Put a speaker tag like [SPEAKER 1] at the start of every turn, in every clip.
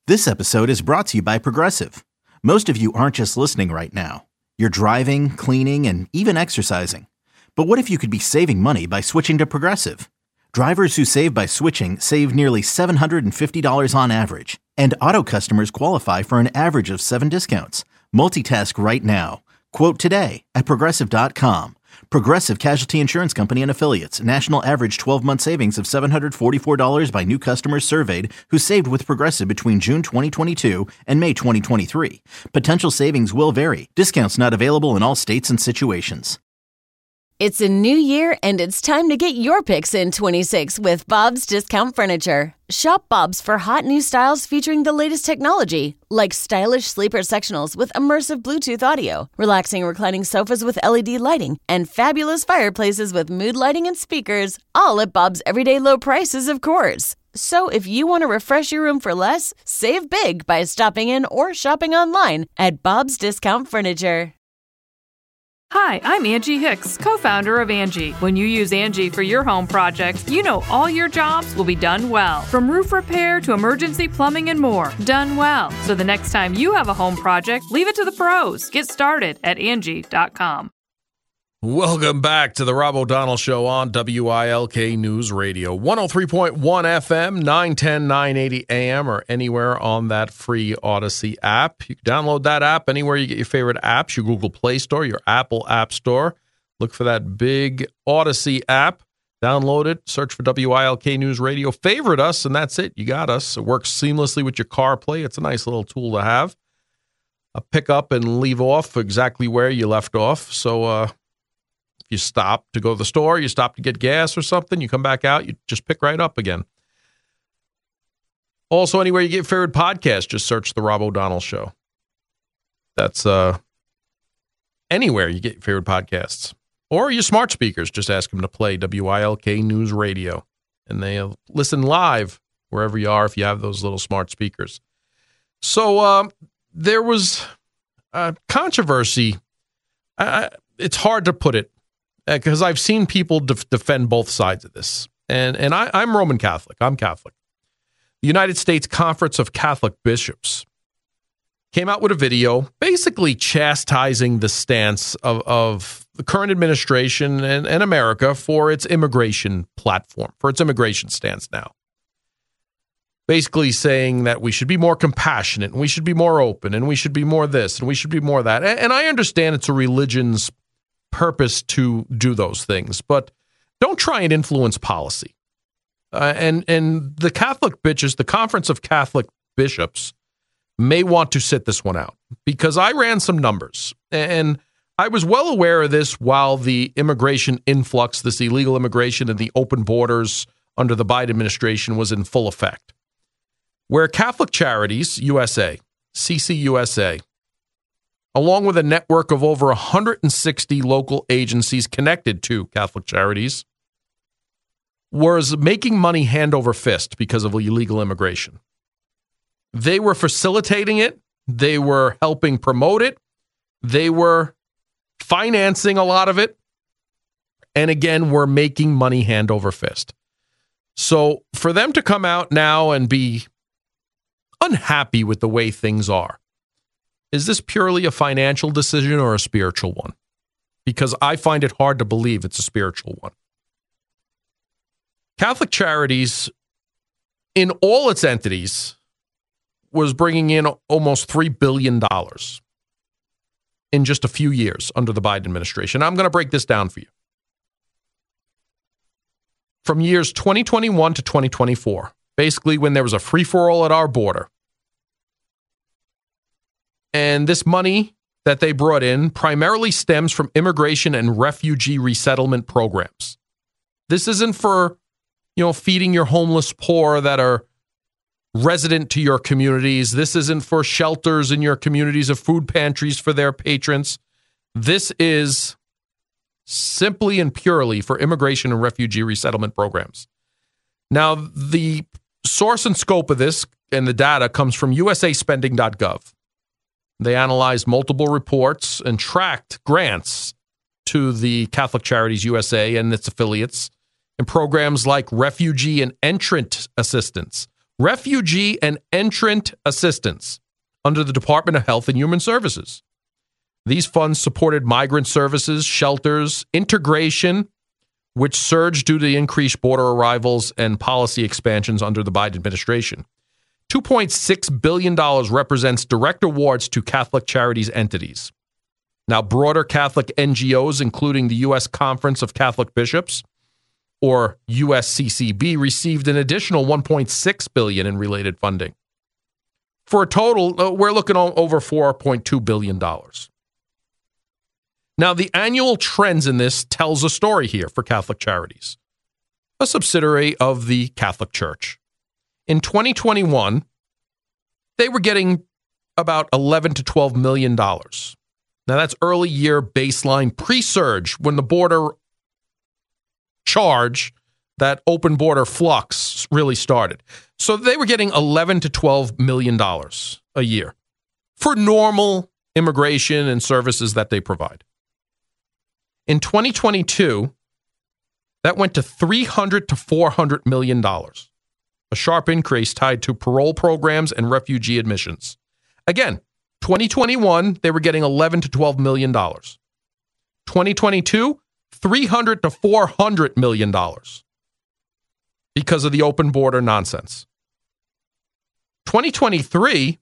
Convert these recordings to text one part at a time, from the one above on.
[SPEAKER 1] This episode is brought to you by Progressive. Most of you aren't just listening right now. You're driving, cleaning, and even exercising. But what if you could be saving money by switching to Progressive? Drivers who save by switching save nearly $750 on average. And auto customers qualify for an average of 7 discounts. Multitask right now. Quote today at Progressive.com. Progressive Casualty Insurance Company and Affiliates. National average 12-month savings of $744 by new customers surveyed who saved with Progressive between June 2022 and May 2023. Potential savings will vary. Discounts not available in all states and situations.
[SPEAKER 2] It's a new year, and it's time to get your picks in 26 with Bob's Discount Furniture. Shop Bob's for hot new styles featuring the latest technology, like stylish sleeper sectionals with immersive Bluetooth audio, relaxing reclining sofas with LED lighting, and fabulous fireplaces with mood lighting and speakers, all at Bob's everyday low prices, of course. So if you want to refresh your room for less, save big by stopping in or shopping online at Bob's Discount Furniture.
[SPEAKER 3] Hi, I'm Angie Hicks, co-founder of Angie. When you use Angie for your home projects, you know all your jobs will be done well. From roof repair to emergency plumbing and more, done well. So the next time you have a home project, leave it to the pros. Get started at Angie.com.
[SPEAKER 4] Welcome back to the Rob O'Donnell Show on WILK News Radio. 103.1 FM, 910, 980 AM, or anywhere on that free Odyssey app. You can download that app anywhere you get your favorite apps, your Google Play Store, your Apple App Store. Look for that big Odyssey app. Download it, search for WILK News Radio, favorite us, and that's it. You got us. It works seamlessly with your CarPlay. It's a nice little tool to have. Pick up and leave off exactly where you left off. So, if you stop to go to the store, you stop to get gas or something, you come back out, you just pick right up again. Also, anywhere you get your favorite podcast, just search The Rob O'Donnell Show. That's anywhere you get your favorite podcasts. Or your smart speakers, just ask them to play WILK News Radio. And they'll listen live wherever you are if you have those little smart speakers. So there was controversy. It's hard to put it, because I've seen people defend both sides of this. And I'm Roman Catholic. I'm Catholic. The United States Conference of Catholic Bishops came out with a video basically chastising the stance of the current administration and America for its immigration platform, for its immigration stance now. Basically saying that we should be more compassionate, and we should be more open, and we should be more this, and we should be more that. And I understand it's a religion's purpose to do those things, but don't try and influence policy. And the Catholic bishops, the Conference of Catholic Bishops, may want to sit this one out, because I ran some numbers, and I was well aware of this while the immigration influx, this illegal immigration and the open borders under the Biden administration was in full effect. Where Catholic Charities USA, CCUSA, along with a network of over 160 local agencies connected to Catholic Charities, was making money hand over fist because of illegal immigration. They were facilitating it. They were helping promote it. They were financing a lot of it. And again, were making money hand over fist. So for them to come out now and be unhappy with the way things are, is this purely a financial decision or a spiritual one? Because I find it hard to believe it's a spiritual one. Catholic Charities, in all its entities, was bringing in almost $3 billion in just a few years under the Biden administration. I'm going to break this down for you. From years 2021 to 2024, basically when there was a free-for-all at our border, and this money that they brought in primarily stems from immigration and refugee resettlement programs. This isn't for, feeding your homeless poor that are resident to your communities. This isn't for shelters in your communities of food pantries for their patrons. This is simply and purely for immigration and refugee resettlement programs. Now, the source and scope of this and the data comes from usaspending.gov. They analyzed multiple reports and tracked grants to the Catholic Charities USA and its affiliates in programs like refugee and entrant assistance, refugee and entrant assistance under the Department of Health and Human Services. These funds supported migrant services, shelters, integration, which surged due to the increased border arrivals and policy expansions under the Biden administration. $2.6 billion represents direct awards to Catholic charities entities. Now, broader Catholic NGOs, including the U.S. Conference of Catholic Bishops, or USCCB, received an additional $1.6 billion in related funding. For a total, we're looking at over $4.2 billion. Now, the annual trends in this tells a story here for Catholic Charities, a subsidiary of the Catholic Church. In 2021, they were getting about $11 to $12 million. Now, that's early year baseline pre-surge when the border charge, that open border flux, really started. So they were getting $11 to $12 million a year for normal immigration and services that they provide. In 2022, that went to $300 to $400 million, a sharp increase tied to parole programs and refugee admissions. Again, 2021, they were getting $11 to $12 million. 2022, $300 to $400 million because of the open border nonsense. 2023,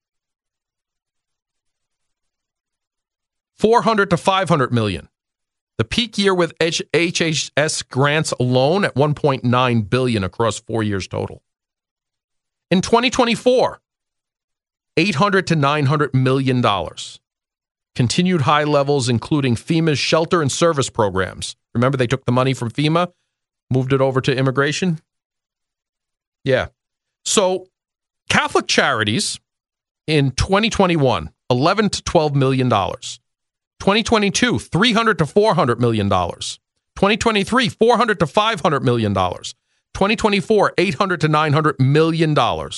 [SPEAKER 4] $400 to $500 million. The peak year with HHS grants alone at $1.9 billion across 4 years total. In 2024, $800 to $900 million. Continued high levels, including FEMA's shelter and service programs. Remember, they took the money from FEMA, moved it over to immigration? Yeah. So, Catholic Charities in 2021, $11 to $12 million. 2022, $300 to $400 million. 2023, $400 to $500 million. 2024, $800 to $900 million.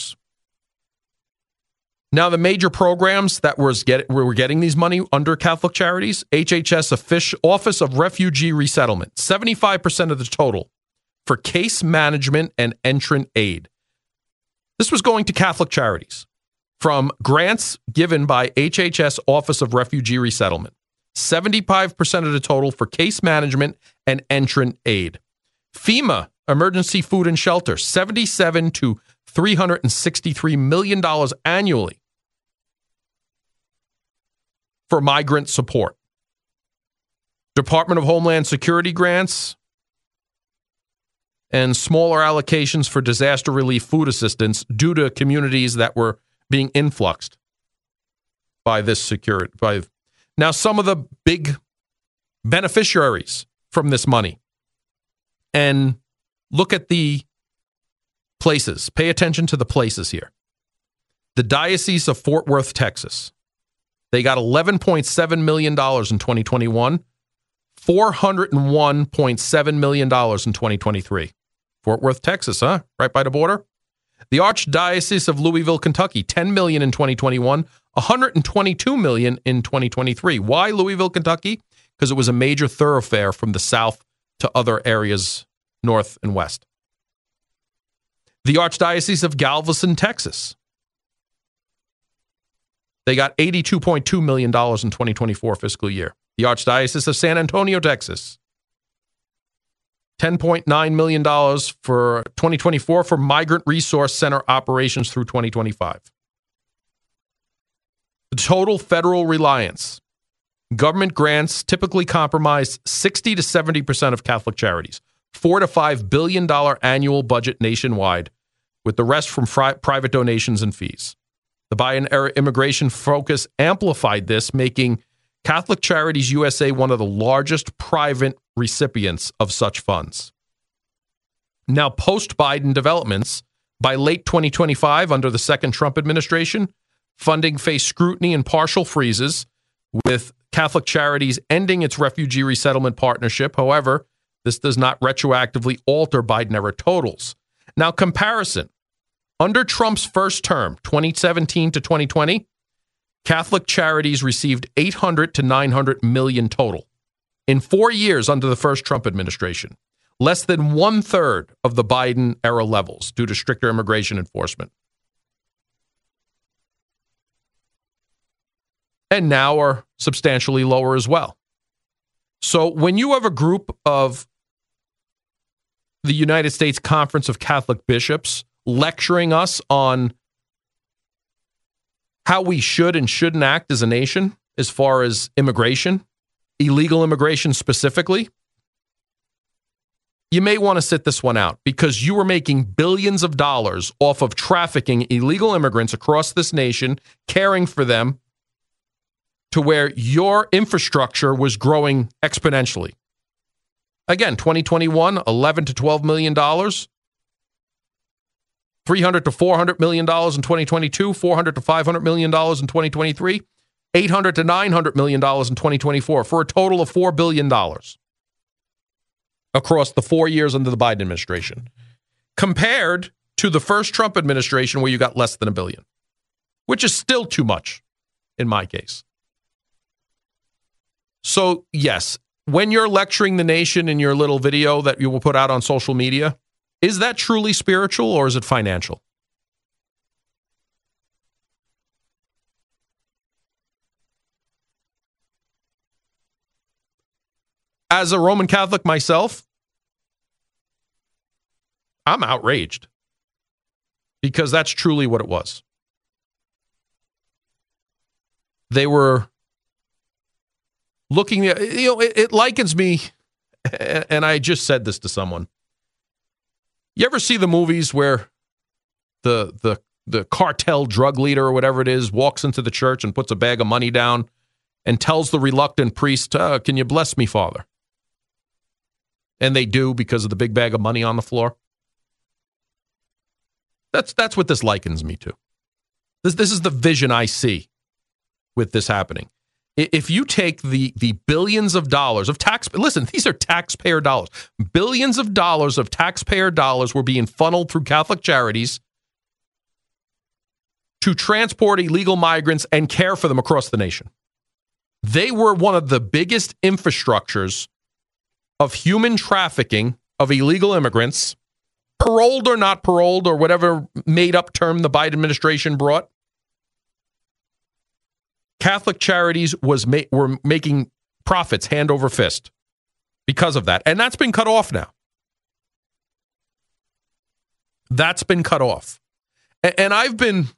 [SPEAKER 4] Now, the major programs that were getting these money under Catholic Charities, HHS Office of Refugee Resettlement, 75% of the total for case management and entrant aid. This was going to Catholic Charities from grants given by HHS Office of Refugee Resettlement. 75% of the total for case management and entrant aid. FEMA, Emergency Food and Shelter, $77 to $363 million annually for migrant support. Department of Homeland Security grants and smaller allocations for disaster relief food assistance due to communities that were being influxed by this security. Now, some of the big beneficiaries from this money, and look at the places. Pay attention to the places here. The Diocese of Fort Worth, Texas. They got $11.7 million in 2021, $401.7 million in 2023. Fort Worth, Texas, huh? Right by the border. The Archdiocese of Louisville, Kentucky, $10 million in 2021, $122 million in 2023. Why Louisville, Kentucky? Because it was a major thoroughfare from the south to other areas, north and west. The Archdiocese of Galveston, Texas. They got $82.2 million in 2024 fiscal year. The Archdiocese of San Antonio, Texas. $10.9 million for 2024 for Migrant Resource Center operations through 2025. The total federal reliance. Government grants typically comprise 60 to 70% of Catholic Charities. $4 to $5 billion annual budget nationwide, with the rest from private donations and fees. The Biden-era immigration focus amplified this, making Catholic Charities USA one of the largest private recipients of such funds. Now, post-Biden developments, by late 2025, under the second Trump administration, funding faced scrutiny and partial freezes, with Catholic Charities ending its refugee resettlement partnership. However, this does not retroactively alter Biden-era totals. Now, comparison. Under Trump's first term, 2017 to 2020, Catholic Charities received $800 to $900 million total. In 4 years under the first Trump administration, Less than 1/3 of the Biden era levels due to stricter immigration enforcement. And now are substantially lower as well. So when you have a group of the United States Conference of Catholic Bishops lecturing us on how we should and shouldn't act as a nation as far as immigration, illegal immigration specifically, you may want to sit this one out because you were making billions of dollars off of trafficking illegal immigrants across this nation, caring for them to where your infrastructure was growing exponentially. Again, 2021, $11 to $12 million, $300 to $400 million in 2022, $400 to $500 million in 2023, $800 to $900 million in 2024, for a total of $4 billion across the 4 years under the Biden administration, compared to the first Trump administration where you got less than $1 billion, which is still too much in my case. So, yes, when you're lecturing the nation in your little video that you will put out on social media, is that truly spiritual or is it financial? As a Roman Catholic myself, I'm outraged because that's truly what it was. They were looking at, it likens me, and I just said this to someone. You ever see the movies where the cartel drug leader or whatever it is walks into the church and puts a bag of money down and tells the reluctant priest, can you bless me, Father? And they do because of the big bag of money on the floor. That's what this likens me to. This is the vision I see with this happening. If you take the billions of dollars of listen, these are taxpayer dollars. Billions of dollars of taxpayer dollars were being funneled through Catholic charities to transport illegal migrants and care for them across the nation. They were one of the biggest infrastructures of human trafficking of illegal immigrants, paroled or not paroled, or whatever made-up term the Biden administration brought. Catholic charities were making profits hand over fist because of that. And that's been cut off now. That's been cut off. And I've been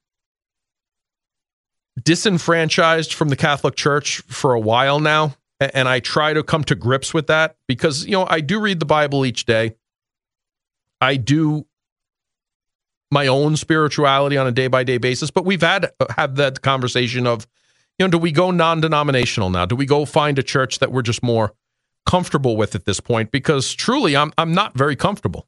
[SPEAKER 4] disenfranchised from the Catholic Church for a while now. And I try to come to grips with that because, I do read the Bible each day. I do my own spirituality on a day-by-day basis. But we've had that conversation of, do we go non-denominational now? Do we go find a church that we're just more comfortable with at this point? Because truly, I'm not very comfortable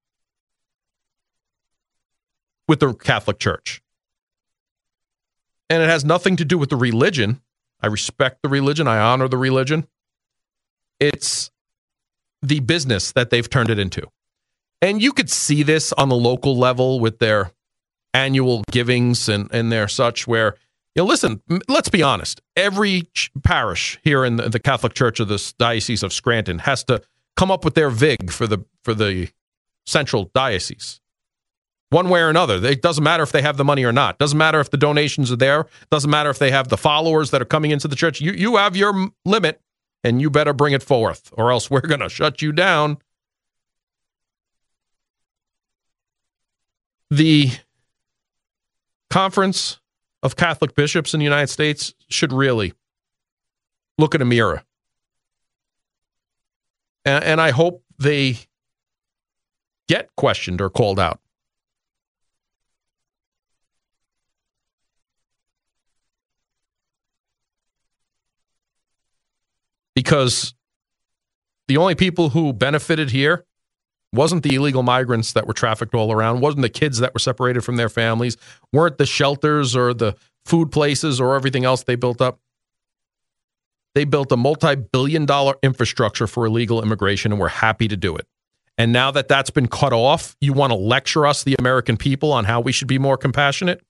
[SPEAKER 4] with the Catholic Church. And it has nothing to do with the religion. I respect the religion. I honor the religion. It's the business that they've turned it into. And you could see this on the local level with their annual givings and their such where, listen, let's be honest. Every parish here in the Catholic Church of the Diocese of Scranton has to come up with their vig for the central diocese. One way or another. It doesn't matter if they have the money or not. Doesn't matter if the donations are there. Doesn't matter if they have the followers that are coming into the church. You have your limit, and you better bring it forth, or else we're going to shut you down. The Conference of Catholic Bishops in the United States should really look in a mirror. And I hope they get questioned or called out. Because the only people who benefited here wasn't the illegal migrants that were trafficked all around, wasn't the kids that were separated from their families, weren't the shelters or the food places or everything else they built up. They built a multi-billion-dollar infrastructure for illegal immigration, and we're happy to do it. And now that that's been cut off, you want to lecture us, the American people, on how we should be more compassionate?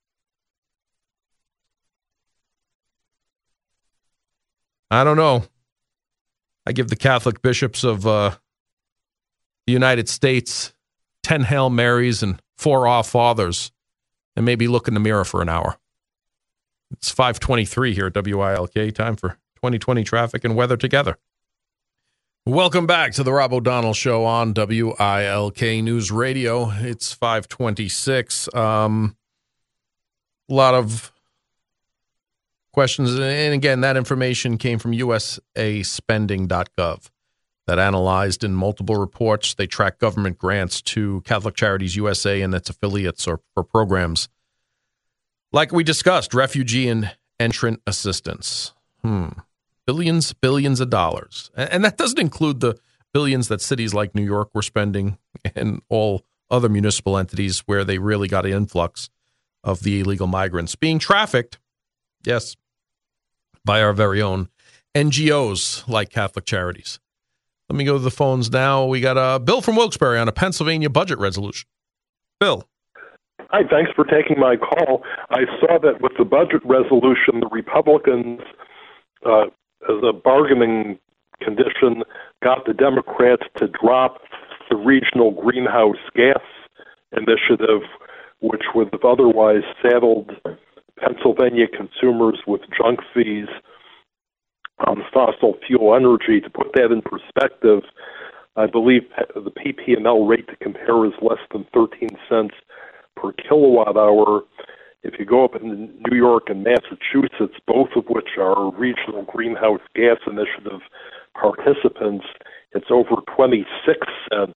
[SPEAKER 4] I don't know. I give the Catholic bishops of the the United States, 10 Hail Marys and 4 Our Fathers, and maybe look in the mirror for an hour. It's 5:23 here at WILK. Time for 2020 traffic and weather together. Welcome back to the Rob O'Donnell Show on WILK News Radio. It's 5:26. A lot of questions. And again, that information came from usaspending.gov that analyzed in multiple reports. They track government grants to Catholic Charities USA and its affiliates or programs. Like we discussed, refugee and entrant assistance. Billions of dollars. And that doesn't include the billions that cities like New York were spending and all other municipal entities where they really got an influx of the illegal migrants being trafficked, yes, by our very own NGOs like Catholic Charities. Let me go to the phones now. We got Bill from Wilkes-Barre on a Pennsylvania budget resolution. Bill.
[SPEAKER 5] Hi, thanks for taking my call. I saw that with the budget resolution, the Republicans, as a bargaining condition, got the Democrats to drop the regional greenhouse gas initiative, which would have otherwise saddled Pennsylvania consumers with junk fees on fossil fuel energy. To put that in perspective, I believe the PP&L rate to compare is less than 13 cents per kilowatt hour. If you go up in New York and Massachusetts, both of which are regional greenhouse gas initiative participants, it's over 26 cents.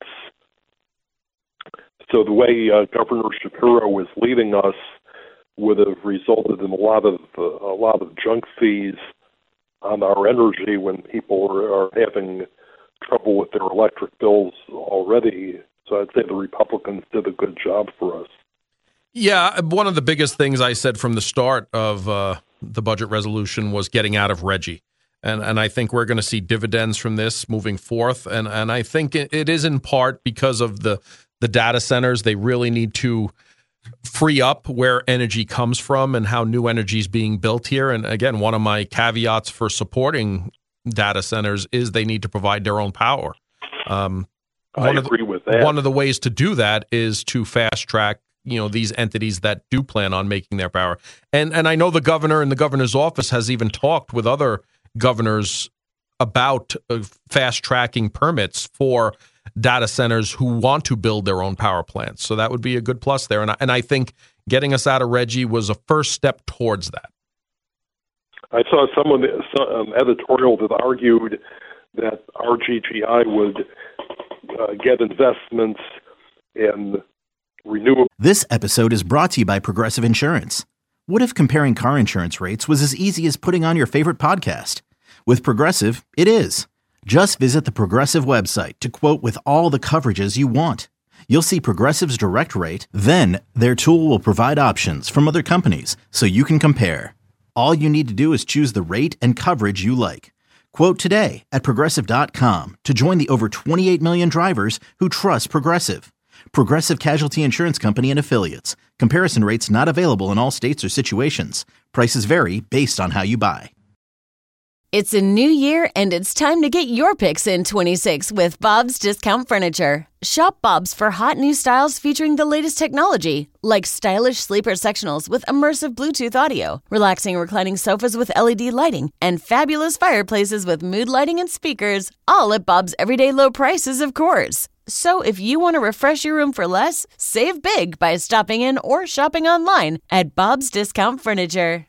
[SPEAKER 5] So the way Governor Shapiro is leading us would have resulted in a lot of junk fees on our energy when people are having trouble with their electric bills already. So I'd say the Republicans did a good job for us.
[SPEAKER 4] Yeah, one of the biggest things I said from the start of the budget resolution was getting out of Reggie. And I think we're going to see dividends from this moving forth. And I think it is in part because of the data centers. They really need to free up where energy comes from and how new energy is being built here. And again, one of my caveats for supporting data centers is they need to provide their own power.
[SPEAKER 5] I agree with that.
[SPEAKER 4] One of the ways to do that is to fast track these entities that do plan on making their power. And I know the governor and the governor's office has even talked with other governors about fast-tracking permits for data centers who want to build their own power plants. So that would be a good plus there. And I think getting us out of Reggie was a first step towards that.
[SPEAKER 5] I saw some editorial that argued that RGGI would get investments in renewable.
[SPEAKER 1] This episode is brought to you by Progressive Insurance. What if comparing car insurance rates was as easy as putting on your favorite podcast? With Progressive, it is. Just visit the Progressive website to quote with all the coverages you want. You'll see Progressive's direct rate, then their tool will provide options from other companies so you can compare. All you need to do is choose the rate and coverage you like. Quote today at Progressive.com to join the over 28 million drivers who trust Progressive. Progressive Casualty Insurance Company and Affiliates. Comparison rates not available in all states or situations. Prices vary based on how you buy.
[SPEAKER 2] It's a new year, and it's time to get your picks in 26 with Bob's Discount Furniture. Shop Bob's for hot new styles featuring the latest technology, like stylish sleeper sectionals with immersive Bluetooth audio, relaxing reclining sofas with LED lighting, and fabulous fireplaces with mood lighting and speakers, all at Bob's everyday low prices, of course. So if you want to refresh your room for less, save big by stopping in or shopping online at Bob's Discount Furniture.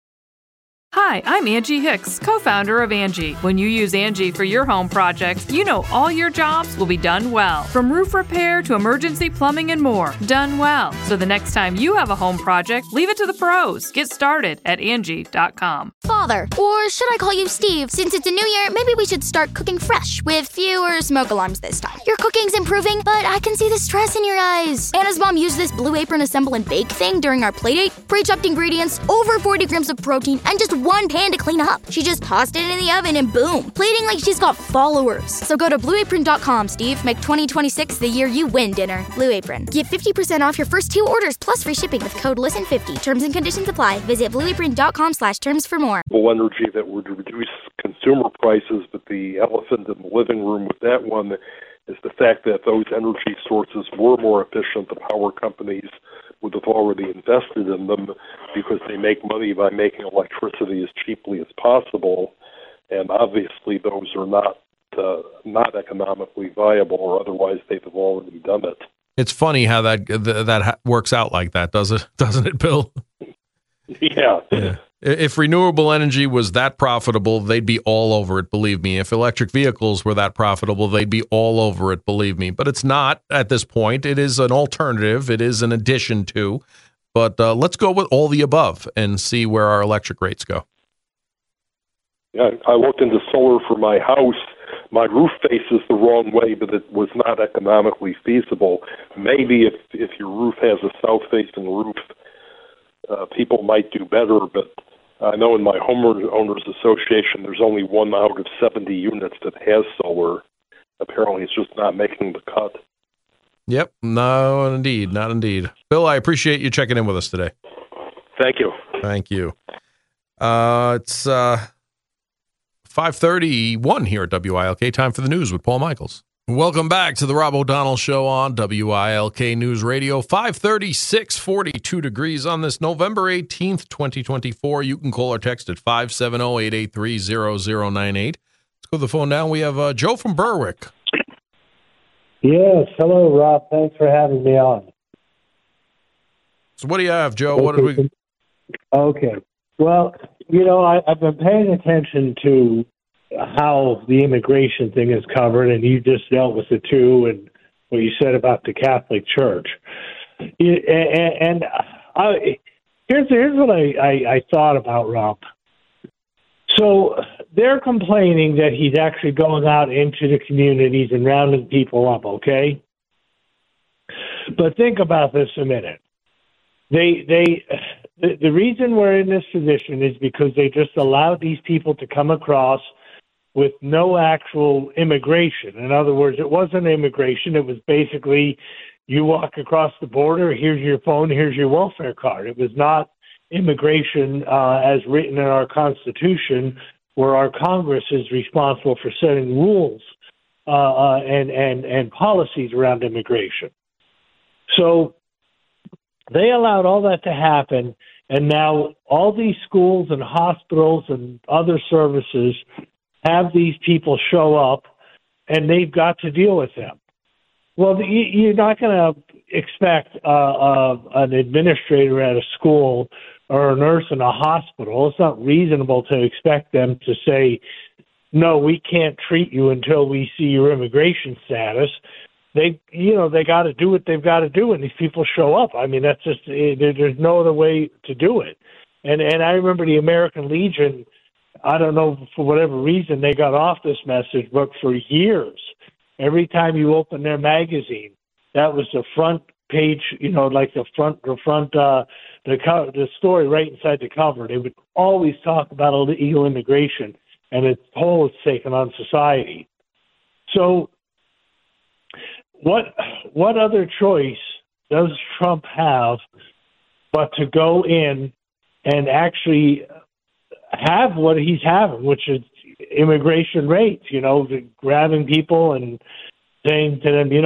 [SPEAKER 3] Hi, I'm Angie Hicks, co-founder of Angie. When you use Angie for your home projects, you know all your jobs will be done well. From roof repair to emergency plumbing and more, done well. So the next time you have a home project, leave it to the pros. Get started at Angie.com.
[SPEAKER 6] Father, or should I call you Steve? Since it's a new year, maybe we should start cooking fresh with fewer smoke alarms this time. Your cooking's improving, but I can see the stress in your eyes. Anna's mom used this Blue Apron assemble and bake thing during our playdate. Pre-chopped ingredients, over 40 grams of protein, and just one pan to clean up. She just tossed it in the oven and boom, plating like she's got followers. So go to blueapron.com, Steve. Make 2026 the year you win dinner. Blue Apron. Get 50% off your first 2 orders plus free shipping with code LISTEN50. Terms and conditions apply. Visit blueapron.com/terms for more.
[SPEAKER 5] Energy that would reduce consumer prices, but the elephant in the living room with that one is the fact that those energy sources were more efficient. The power companies would have already invested in them because they make money by making electricity as cheaply as possible, and obviously those are not economically viable, or otherwise they'd have already done it.
[SPEAKER 4] It's funny how that works out like that, doesn't it, Bill?
[SPEAKER 5] Yeah.
[SPEAKER 4] If renewable energy was that profitable, they'd be all over it, believe me. If electric vehicles were that profitable, they'd be all over it, believe me. But it's not at this point. It is an alternative. It is an addition to. But let's go with all the above and see where our electric rates go.
[SPEAKER 5] Yeah, I looked into solar for my house. My roof faces the wrong way, but it was not economically feasible. Maybe if your roof has a south-facing roof, people might do better, but I know in my homeowners association, there's only 1 out of 70 units that has solar. Apparently, it's just not making the cut.
[SPEAKER 4] Yep. No, indeed. Not indeed. Bill, I appreciate you checking in with us today.
[SPEAKER 5] Thank you.
[SPEAKER 4] Thank you. It's 5:31 here at WILK. Time for the news with Paul Michaels. Welcome back to the Rob O'Donnell Show on WILK News Radio. 5:36, 42 degrees on this November 18th, 2024. You can call or text at 570-883-0098. Let's go to the phone now. We have Joe from Berwick.
[SPEAKER 7] Yes. Hello, Rob. Thanks for having me on.
[SPEAKER 4] So what do you have, Joe? What did we...
[SPEAKER 7] Okay. Well, I've been paying attention to how the immigration thing is covered, and you just dealt with it too, and what you said about the Catholic Church. Here's what I thought about, Rob. So they're complaining that he's actually going out into the communities and rounding people up, okay? But think about this a minute. The reason we're in this position is because they just allowed these people to come across with no actual immigration. In other words, it wasn't immigration. It was basically you walk across the border, here's your phone, here's your welfare card. It was not immigration as written in our Constitution, where our Congress is responsible for setting rules and policies around immigration. So they allowed all that to happen, and now all these schools and hospitals and other services have these people show up, and they've got to deal with them. Well, you're not going to expect an administrator at a school or a nurse in a hospital. It's not reasonable to expect them to say, no, we can't treat you until we see your immigration status. They got to do what they've got to do, and these people show up. I mean, that's just there's no other way to do it. And I remember the American Legion. I don't know, for whatever reason, they got off this message, but for years, every time you open their magazine, that was the front page, like the story right inside the cover. They would always talk about illegal immigration and its toll it's taken on society. So what other choice does Trump have but to go in and actually have what he's having, which is immigration rates, grabbing people and saying to them,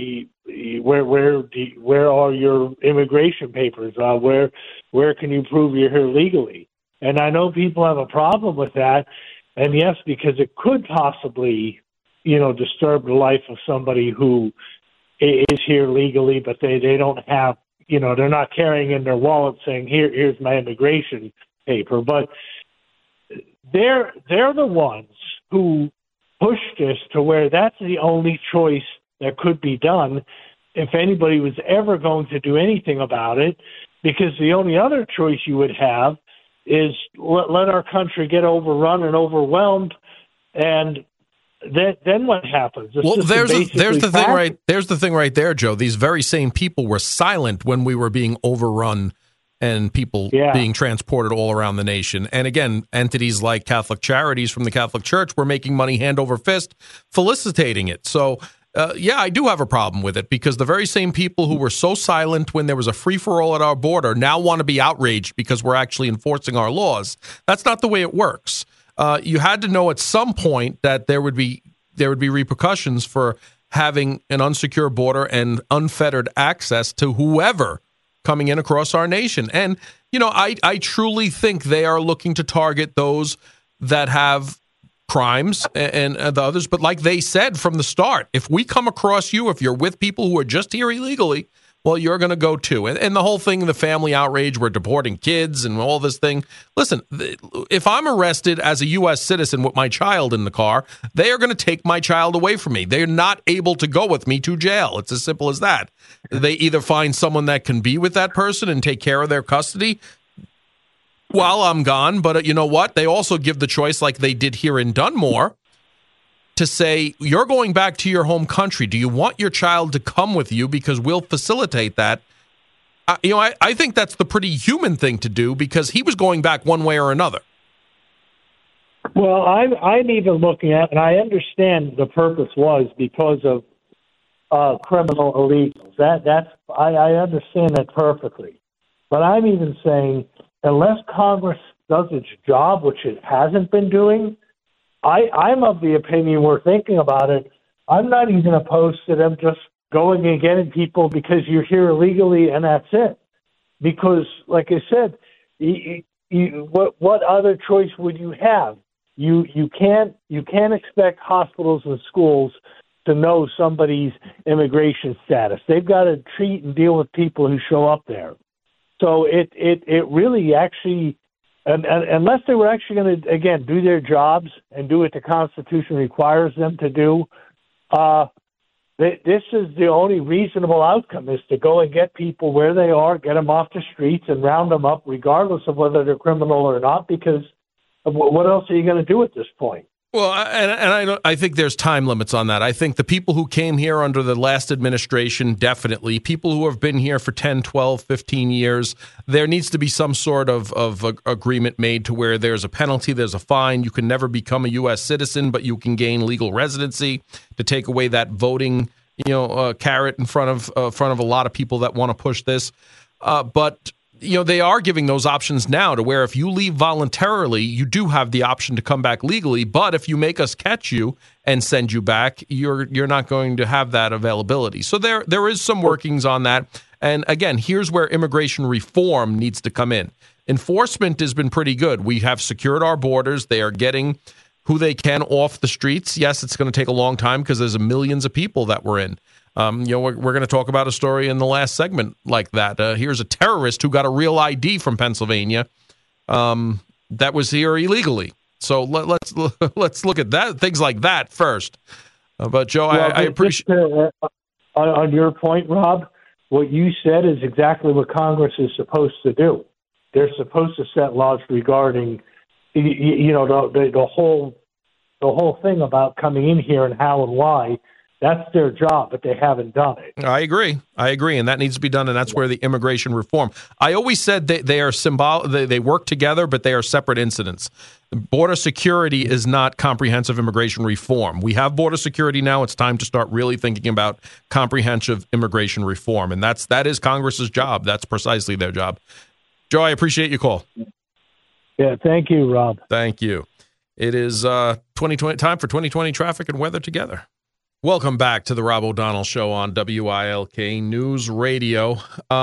[SPEAKER 7] where are your immigration papers? Where can you prove you're here legally? And I know people have a problem with that, and yes, because it could possibly, disturb the life of somebody who is here legally, but they don't have, they're not carrying in their wallet saying, here's my immigration paper, but they're the ones who pushed this to where that's the only choice that could be done if anybody was ever going to do anything about it, because the only other choice you would have is let our country get overrun and overwhelmed, and then what happens?
[SPEAKER 4] Well, there's the thing right there, Joe. These very same people were silent when we were being overrun and people being transported all around the nation. And again, entities like Catholic Charities from the Catholic Church were making money hand over fist, felicitating it. So, I do have a problem with it, because the very same people who were so silent when there was a free-for-all at our border now want to be outraged because we're actually enforcing our laws. That's not the way it works. You had to know at some point that there would be repercussions for having an unsecure border and unfettered access to whoever coming in across our nation. And, I truly think they are looking to target those that have crimes and the others. But like they said from the start, if we come across you, if you're with people who are just here illegally, well, you're going to go too. And the whole thing, the family outrage, we're deporting kids and all this thing. Listen, if I'm arrested as a U.S. citizen with my child in the car, they are going to take my child away from me. They're not able to go with me to jail. It's as simple as that. They either find someone that can be with that person and take care of their custody while I'm gone. But you know what? They also give the choice, like they did here in Dunmore, to say, you're going back to your home country. Do you want your child to come with you? Because we'll facilitate that. I think that's the pretty human thing to do, because he was going back one way or another.
[SPEAKER 7] Well, I'm even looking at, and I understand the purpose was because of criminal illegals. I understand that perfectly. But I'm even saying, unless Congress does its job, which it hasn't been doing, I'm of the opinion, we're thinking about it, I'm not even opposed to them just going and getting people because you're here illegally and that's it. Because, like I said, what other choice would you have? You can't expect hospitals and schools to know somebody's immigration status. They've got to treat and deal with people who show up there. So it really actually, unless they were actually going to, again, do their jobs and do what the Constitution requires them to do, this is the only reasonable outcome, is to go and get people where they are, get them off the streets and round them up regardless of whether they're criminal or not, because what else are you going to do at this point?
[SPEAKER 4] Well, and I think there's time limits on that. I think the people who came here under the last administration, definitely. People who have been here for 10, 12, 15 years, there needs to be some sort of agreement made to where there's a penalty, there's a fine. You can never become a U.S. citizen, but you can gain legal residency to take away that voting, carrot in front of a lot of people that want to push this. But they are giving those options now, to where if you leave voluntarily, you do have the option to come back legally. But if you make us catch you and send you back, you're not going to have that availability. So there is some workings on that. And again, here's where immigration reform needs to come in. Enforcement has been pretty good. We have secured our borders. They are getting who they can off the streets. Yes, it's going to take a long time because there's millions of people that we're in. We're going to talk about a story in the last segment like that. Here's a terrorist who got a real ID from Pennsylvania that was here illegally. So let's look at that, things like that first. But Joe, I appreciate
[SPEAKER 7] on your point, Rob. What you said is exactly what Congress is supposed to do. They're supposed to set laws regarding, the whole thing about coming in here and how and why. That's their job, but they haven't done it.
[SPEAKER 4] I agree, and that needs to be done, and that's where the immigration reform. I always said they are they work together, but they are separate incidents. Border security is not comprehensive immigration reform. We have border security now. It's time to start really thinking about comprehensive immigration reform, and that is Congress's job. That's precisely their job. Joe, I appreciate your call.
[SPEAKER 7] Yeah, thank you, Rob.
[SPEAKER 4] Thank you. It is 2020 time for 2020 traffic and weather together. Welcome back to the Rob O'Donnell Show on WILK News Radio.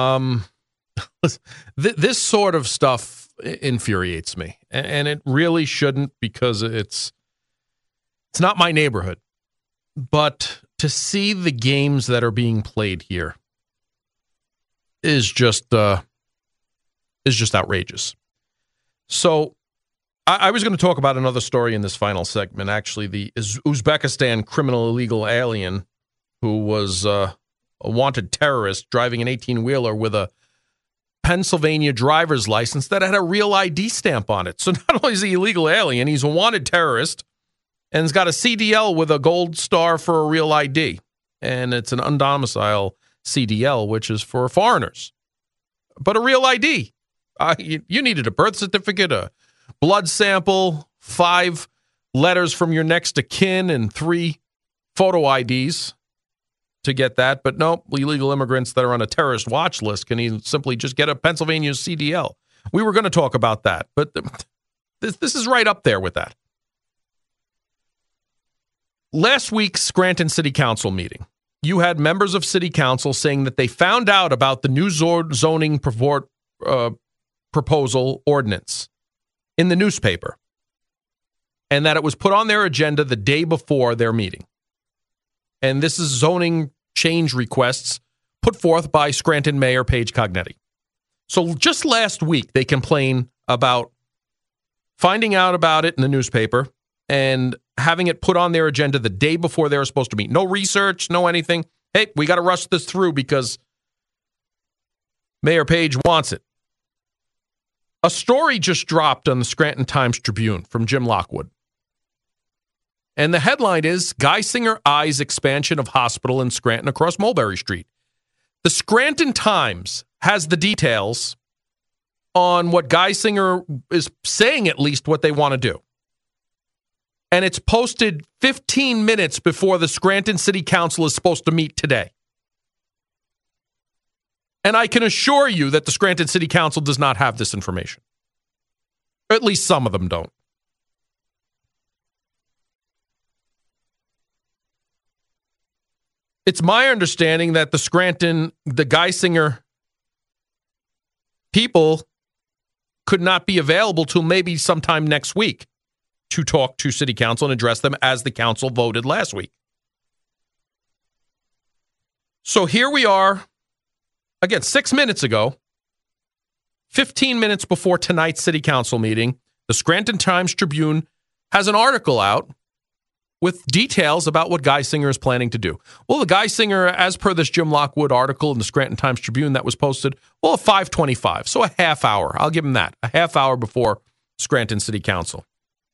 [SPEAKER 4] This sort of stuff infuriates me, and it really shouldn't, because it's not my neighborhood. But to see the games that are being played here is just outrageous. So I was going to talk about another story in this final segment, actually, the Uzbekistan criminal illegal alien who was a wanted terrorist driving an 18-wheeler with a Pennsylvania driver's license that had a real ID stamp on it. So not only is he an illegal alien, he's a wanted terrorist and has got a CDL with a gold star for a real ID. And it's an undomiciled CDL, which is for foreigners. But a real ID. You needed a birth certificate, a blood sample, 5 letters from your next of kin, and 3 photo IDs to get that. But no, illegal immigrants that are on a terrorist watch list can simply just get a Pennsylvania CDL. We were going to talk about that, but this is right up there with that. last week's Scranton City Council meeting, you had members of City Council saying that they found out about the new zoning proposal ordinance in the newspaper and that it was put on their agenda the day before their meeting. And this is zoning change requests put forth by Scranton Mayor Paige Cognetti. So just last week, they complained about finding out about it in the newspaper and having it put on their agenda the day before they were supposed to meet. No research, no anything. Hey, we got to rush this through because Mayor Paige wants it. A story just dropped on the Scranton Times-Tribune from Jim Lockwood. And the headline is, Geisinger eyes expansion of hospital in Scranton across Mulberry Street. The Scranton Times has the details on what Geisinger is saying, at least what they want to do. And it's posted 15 minutes before the Scranton City Council is supposed to meet today. And I can assure you that the Scranton City Council does not have this information. Or at least some of them don't. It's my understanding that the Geisinger people could not be available till maybe sometime next week to talk to City Council and address them as the council voted last week. So here we are, again, 6 minutes ago, 15 minutes before tonight's City Council meeting, the Scranton Times-Tribune has an article out with details about what Geisinger is planning to do. Well, the Geisinger, as per this Jim Lockwood article in the Scranton Times-Tribune that was posted, at 5:25, so a half hour. I'll give him that, a half hour before Scranton City Council.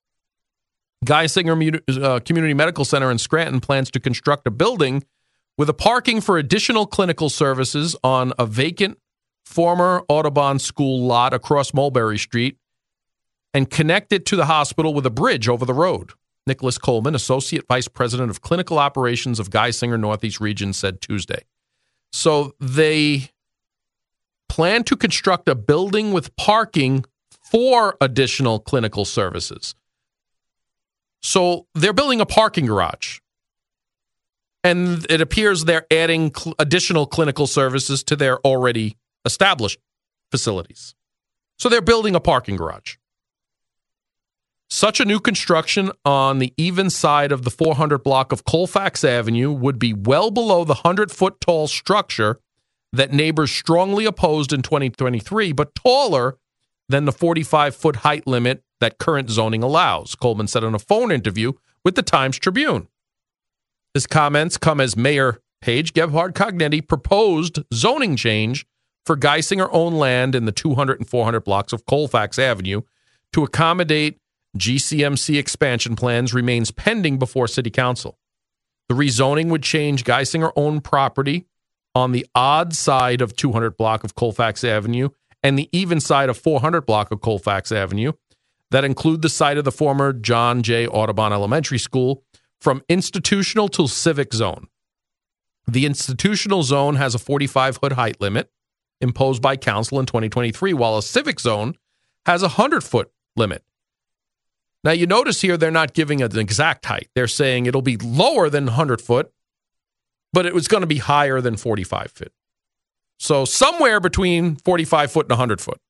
[SPEAKER 4] Geisinger Community Medical Center in Scranton plans to construct a building with a parking for additional clinical services on a vacant former Audubon School lot across Mulberry Street and connect it to the hospital with a bridge over the road. Nicholas Coleman, Associate Vice President of Clinical Operations of Geisinger Northeast Region, said Tuesday. So they plan to construct a building with parking for additional clinical services. So they're building a parking garage. And it appears they're adding additional clinical services to their already established facilities. So they're building a parking garage. Such a new construction on the even side of the 400 block of Colfax Avenue would be well below the 100-foot tall structure that neighbors strongly opposed in 2023, but taller than the 45-foot height limit that current zoning allows, Coleman said in a phone interview with the Times-Tribune. His comments come as Mayor Paige Gebhard Cognetti proposed zoning change for Geisinger-owned land in the 200 and 400 blocks of Colfax Avenue to accommodate GCMC expansion plans remains pending before City Council. The rezoning would change Geisinger-owned property on the odd side of 200 block of Colfax Avenue and the even side of 400 block of Colfax Avenue that include the site of the former John J. Audubon Elementary School from institutional to civic zone. The institutional zone has a 45-foot height limit imposed by council in 2023, while a civic zone has a 100-foot limit. Now, you notice here they're not giving an exact height. They're saying it'll be lower than 100 foot, but it was going to be higher than 45 foot. So somewhere between 45 foot and 100 foot.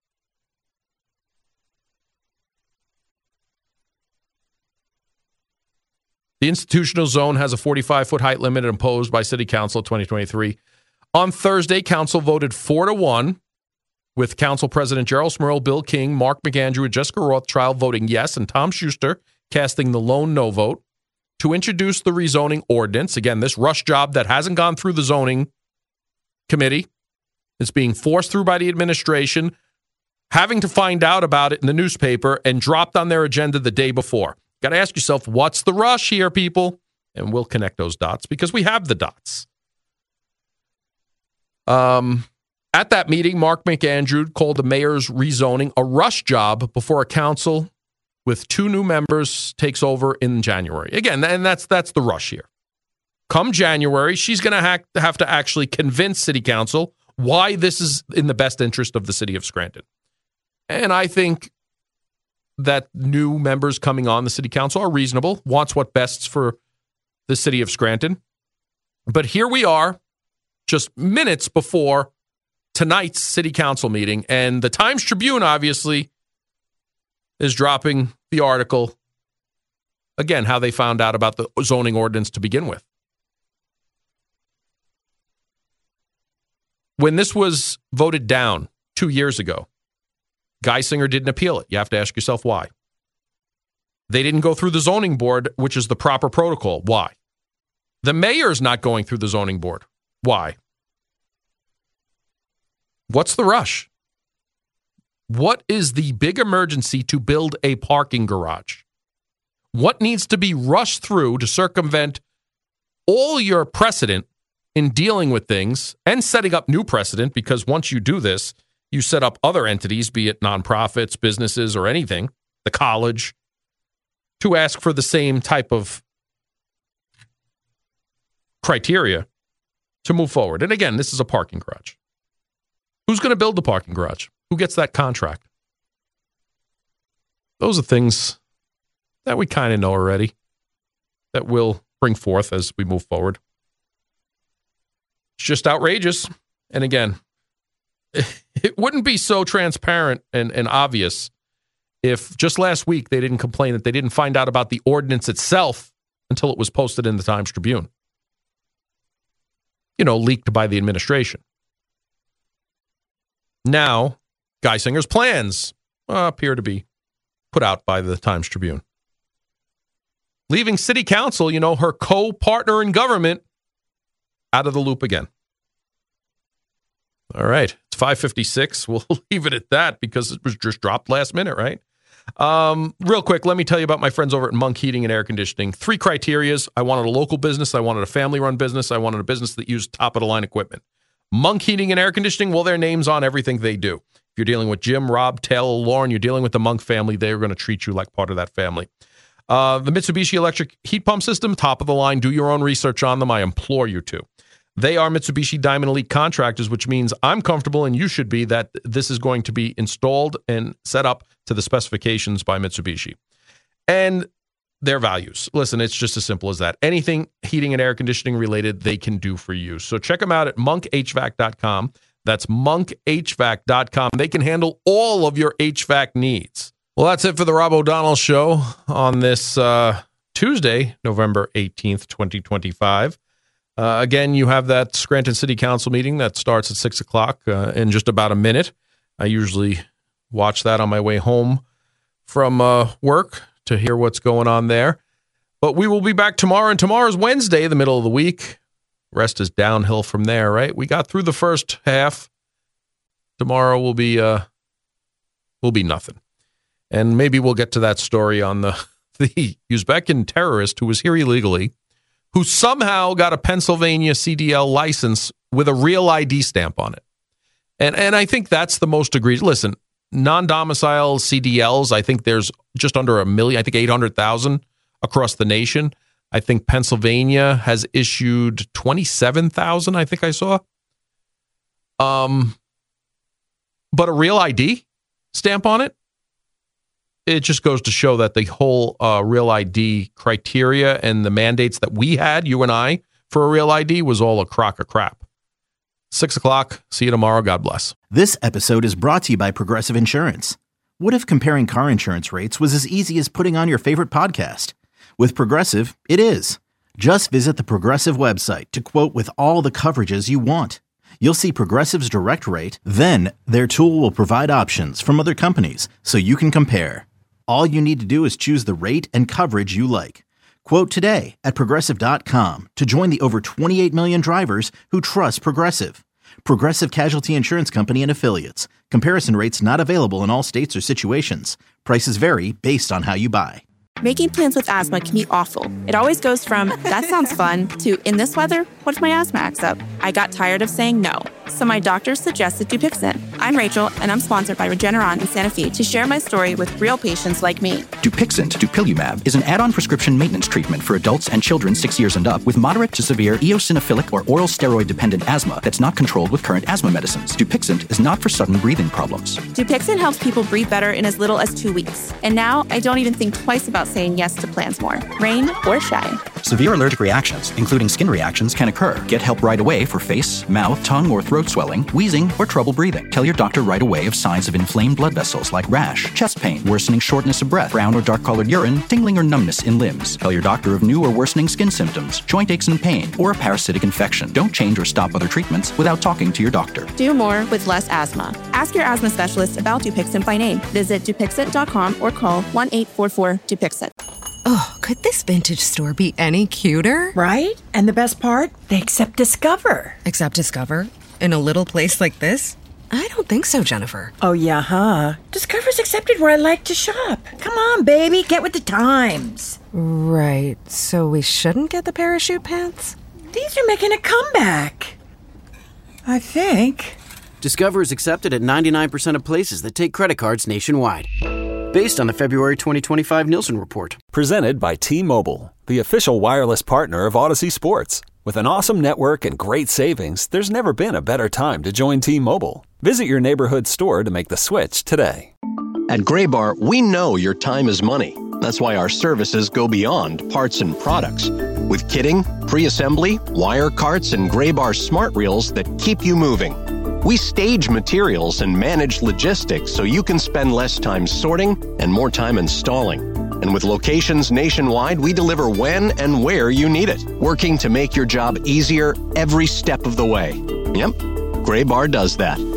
[SPEAKER 4] The institutional zone has a 45-foot height limit imposed by City Council 2023. On Thursday, Council voted 4-1, with Council President Gerald Smurl, Bill King, Mark McAndrew, and Jessica Rothschild voting yes, and Tom Schuster casting the lone no vote, to introduce the rezoning ordinance. Again, this rush job that hasn't gone through the zoning committee. It's being forced through by the administration, having to find out about it in the newspaper, and dropped on their agenda the day before. Got to ask yourself, what's the rush here, people? And we'll connect those dots because we have the dots. At that meeting, Mark McAndrew called the mayor's rezoning a rush job before a council with 2 new members takes over in January. Again, and that's the rush here. Come January, she's going to have to actually convince City Council why this is in the best interest of the city of Scranton. And I think that new members coming on the City Council are reasonable, wants what best for the city of Scranton. But here we are, just minutes before tonight's city council meeting, and the Times-Tribune obviously is dropping the article, again, how they found out about the zoning ordinance to begin with. When this was voted down 2 years ago, Geisinger didn't appeal it. You have to ask yourself why. They didn't go through the zoning board, which is the proper protocol. Why? The mayor's not going through the zoning board. Why? What's the rush? What is the big emergency to build a parking garage? What needs to be rushed through to circumvent all your precedent in dealing with things and setting up new precedent? Because once you do this, you set up other entities, be it nonprofits, businesses, or anything, the college, to ask for the same type of criteria to move forward. And again, this is a parking garage. Who's going to build the parking garage? Who gets that contract? Those are things that we kind of know already that we'll bring forth as we move forward. It's just outrageous. And again, it wouldn't be so transparent and obvious if just last week they didn't complain that they didn't find out about the ordinance itself until it was posted in the Times-Tribune. You know, leaked by the administration. Now, Geisinger's plans appear to be put out by the Times-Tribune. Leaving city council, you know, her co-partner in government, out of the loop again. All right, it's 5:56. We'll leave it at that because it was just dropped last minute, right? Real quick, let me tell you about my friends over at Monk Heating and Air Conditioning. 3 criterias. I wanted a local business. I wanted a family-run business. I wanted a business that used top-of-the-line equipment. Monk Heating and Air Conditioning, well, their name's on everything they do. If you're dealing with Jim, Rob, Taylor, Lauren, you're dealing with the Monk family, they're going to treat you like part of that family. The Mitsubishi electric heat pump system, top of the line. Do your own research on them. I implore you to. They are Mitsubishi Diamond Elite contractors, which means I'm comfortable, and you should be, that this is going to be installed and set up to the specifications by Mitsubishi. And their values. Listen, it's just as simple as that. Anything heating and air conditioning related, they can do for you. So check them out at monkhvac.com. That's monkhvac.com. They can handle all of your HVAC needs. Well, that's it for the Rob O'Donnell Show on this Tuesday, November 18th, 2025. Again, you have that Scranton City Council meeting that starts at 6 o'clock in just about a minute. I usually watch that on my way home from work to hear what's going on there. But we will be back tomorrow, and tomorrow's Wednesday, the middle of the week. Rest is downhill from there, right? We got through the first half. Tomorrow will be nothing. And maybe we'll get to that story on the Uzbekian terrorist who was here illegally, who somehow got a Pennsylvania CDL license with a real ID stamp on it. And I think that's the most egregious. Listen, non-domicile CDLs, I think there's just under 1 million, I think 800,000 across the nation. I think Pennsylvania has issued 27,000, I think I saw. But a real ID stamp on it? It just goes to show that the whole real ID criteria and the mandates that we had, you and I, for a real ID was all a crock of crap. 6 o'clock. See you tomorrow. God bless.
[SPEAKER 1] This episode is brought to you by Progressive Insurance. What if comparing car insurance rates was as easy as putting on your favorite podcast? With Progressive, it is. Just visit the Progressive website to quote with all the coverages you want. You'll see Progressive's direct rate, then their tool will provide options from other companies so you can compare. All you need to do is choose the rate and coverage you like. Quote today at Progressive.com to join the over 28 million drivers who trust Progressive. Progressive Casualty Insurance Company and Affiliates. Comparison rates not available in all states or situations. Prices vary based on how you buy.
[SPEAKER 8] Making plans with asthma can be awful. It always goes from, that sounds fun, to, in this weather, what if my asthma acts up? I got tired of saying no. so my doctor suggested Dupixent. I'm Rachel, and I'm sponsored by Regeneron in Santa Fe to share my story with real patients like me.
[SPEAKER 9] Dupixent, dupilumab, is an add-on prescription maintenance treatment for adults and children 6 years and up with moderate to severe eosinophilic or oral steroid-dependent asthma that's not controlled with current asthma medicines. Dupixent is not for sudden breathing problems.
[SPEAKER 8] Dupixent helps people breathe better in as little as 2 weeks. And now I don't even think twice about saying yes to plans more, rain or shine.
[SPEAKER 9] Severe allergic reactions, including skin reactions, can occur. Get help right away for face, mouth, tongue, or throat swelling, wheezing, or trouble breathing. Tell your doctor right away of signs of inflamed blood vessels like rash, chest pain, worsening shortness of breath, brown or dark-colored urine, tingling or numbness in limbs. Tell your doctor of new or worsening skin symptoms, joint aches and pain, or a parasitic infection. Don't change or stop other treatments without talking to your doctor.
[SPEAKER 8] Do more with less asthma. Ask your asthma specialist about Dupixent by name. Visit Dupixent.com or call 1-844-DUPIXENT.
[SPEAKER 10] Oh, could this vintage store be any cuter?
[SPEAKER 11] Right? And the best part? They accept Discover.
[SPEAKER 10] Accept Discover? In a little place like this? I don't think so, Jennifer.
[SPEAKER 11] Oh, yeah, huh? Discover's accepted where I like to shop. Come on, baby, get with the times.
[SPEAKER 10] Right, so we shouldn't get the parachute pants?
[SPEAKER 11] These are making a comeback. I think.
[SPEAKER 12] Discover is accepted at 99% of places that take credit cards nationwide. Based on the February 2025 Nielsen report.
[SPEAKER 13] Presented by T-Mobile, the official wireless partner of Odyssey Sports. With an awesome network and great savings, there's never been a better time to join T-Mobile. Visit your neighborhood store to make the switch today.
[SPEAKER 14] At Graybar, we know your time is money. That's why our services go beyond parts and products. With kitting, pre-assembly, wire carts, and Graybar smart reels that keep you moving. We stage materials and manage logistics so you can spend less time sorting and more time installing. And with locations nationwide, we deliver when and where you need it, working to make your job easier every step of the way. Yep, Graybar does that.